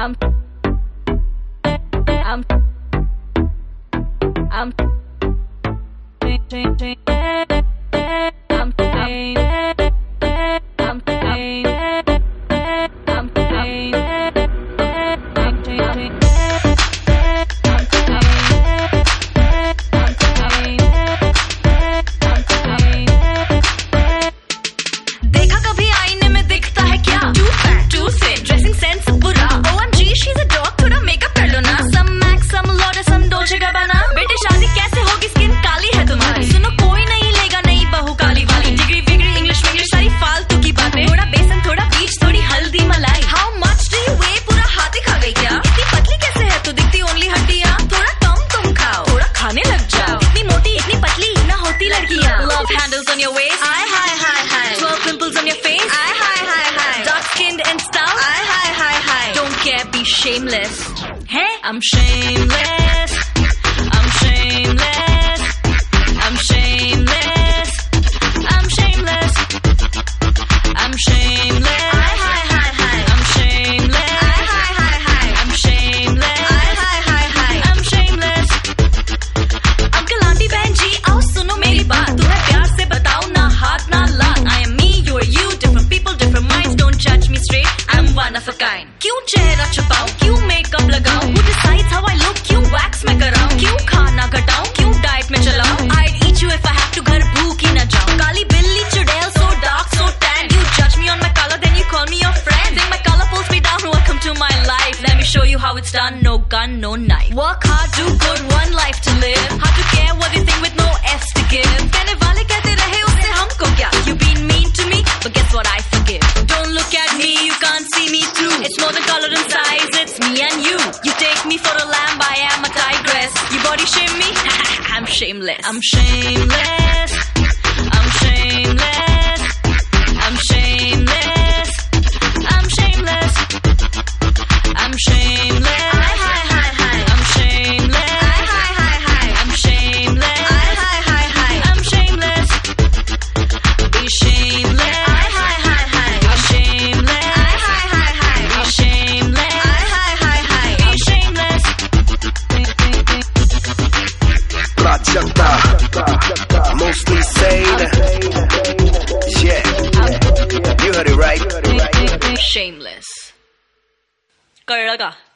Handles on your waist, hi hi hi hi. 12 pimples on your face, hi hi hi hi. Dark skinned and stuff, hi hi hi hi. Don't care, be shameless. Hey, I'm shameless. I'm shameless. I'm shameless. I'm shameless. I'm shameless. Hi hi hi hi. I'm shameless. Hi hi hi hi. I'm shameless. Hi hi hi hi. I'm shameless. Uncle auntie बहन जी आओ सुनो मेरी बात. तुम्हें प्यार से बताओ ना हाथ ना लात. I am me, you are you, different people, different minds. Don't judge me straight, I'm one of a kind. क्यों चेहरा छुपाऊं, क्यों मेकअप लगाऊं? Who decides how I look? क्यों wax में कराऊं? क्यों खाना घटाऊं? क्यों डाइट में चलाऊं? I'd eat you if I have to, घर भूख ही न जाऊं. काली बिल्ली चुड़ैल, so dark, so tan. You judge me on my color, then you call me your friend. Think my color pulls me down, welcome to my life. Let me show you how it's done, no gun, no knife. Work hard, do good, one life to live. Hard to care what you think with no F's to give. कहने वाले कहते रहे उससे हमको क्या? You been mean to me, but guess what, I forgive. Don't look at me, you can't see me through. It's more than color and size, it's me and you. You take me for a lamb, I am a tigress. You body shame me? I'm shameless. I'm shameless. I'm shameless. I'm shameless. I'm shameless. I'm shameless. Hi hi hi hi. I'm shameless. Hi hi hi hi. I'm shameless. Hi hi hi hi. I'm shameless. Be shameless. Hi hi hi hi. I'm shameless. Hi hi hi hi. Be shameless. Hi hi hi hi. Be shameless. Prachata, mostly sane. Yeah, you heard it right. Shameless. कळलं का?